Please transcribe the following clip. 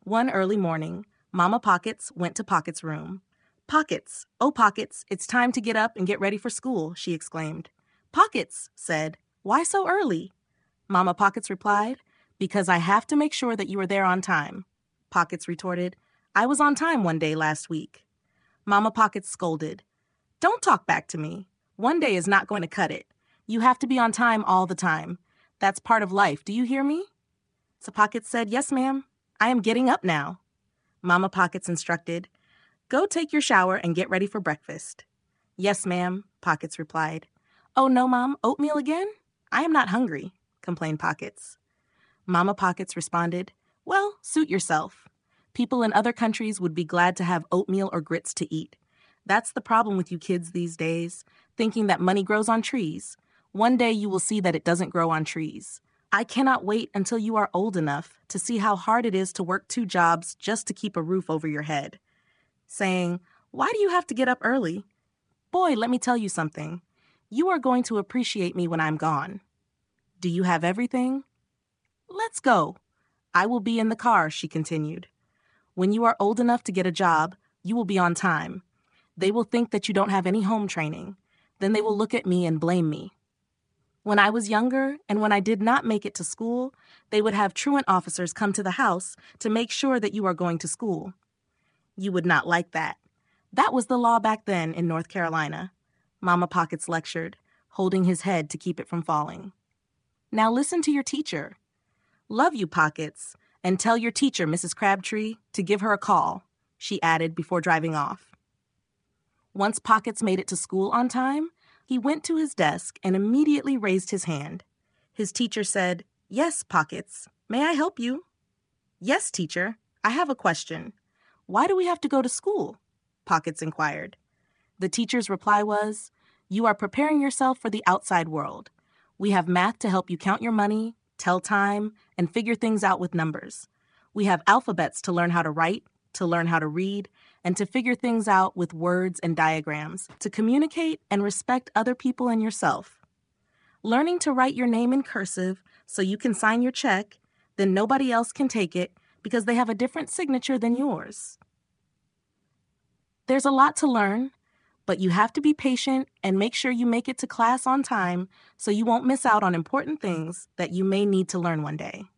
One early morning, Mama Pockets went to Pockets' room. "Pockets, oh Pockets, it's time to get up and get ready for school," she exclaimed. Pockets said, "Why so early?" Mama Pockets replied, "Because I have to make sure that you are there on time." Pockets retorted, "I was on time one day last week." Mama Pockets scolded, "Don't talk back to me. One day is not going to cut it. You have to be on time all the time. That's part of life, do you hear me?" So Pockets said, "Yes, ma'am. I am getting up now." Mama Pockets instructed, "Go take your shower and get ready for breakfast." "Yes, ma'am," Pockets replied. "Oh, no, Mom, oatmeal again? I am not hungry," complained Pockets. Mama Pockets responded, "Well, suit yourself. People in other countries would be glad to have oatmeal or grits to eat. That's the problem with you kids these days, thinking that money grows on trees. One day you will see that it doesn't grow on trees. I cannot wait until you are old enough to see how hard it is to work 2 jobs just to keep a roof over your head." Saying, "Why do you have to get up early? Boy, let me tell you something. You are going to appreciate me when I'm gone. Do you have everything? Let's go. I will be in the car," she continued. "When you are old enough to get a job, you will be on time. They will think that you don't have any home training. Then they will look at me and blame me. When I was younger and when I did not make it to school, they would have truant officers come to the house to make sure that you are going to school. You would not like that. That was the law back then in North Carolina." Mama Pockets lectured, holding his head to keep it from falling. "Now listen to your teacher. Love you, Pockets, and tell your teacher, Mrs. Crabtree, to give her a call," she added before driving off. Once Pockets made it to school on time, he went to his desk and immediately raised his hand. His teacher said, "Yes, Pockets. May I help you?" "Yes, teacher. I have a question. Why do we have to go to school?" Pockets inquired. The teacher's reply was, "You are preparing yourself for the outside world. We have math to help you count your money, tell time, and figure things out with numbers. We have alphabets to learn how to write, to learn how to read, and to figure things out with words and diagrams, to communicate and respect other people and yourself. Learning to write your name in cursive so you can sign your check, then nobody else can take it because they have a different signature than yours. There's a lot to learn, but you have to be patient and make sure you make it to class on time so you won't miss out on important things that you may need to learn one day."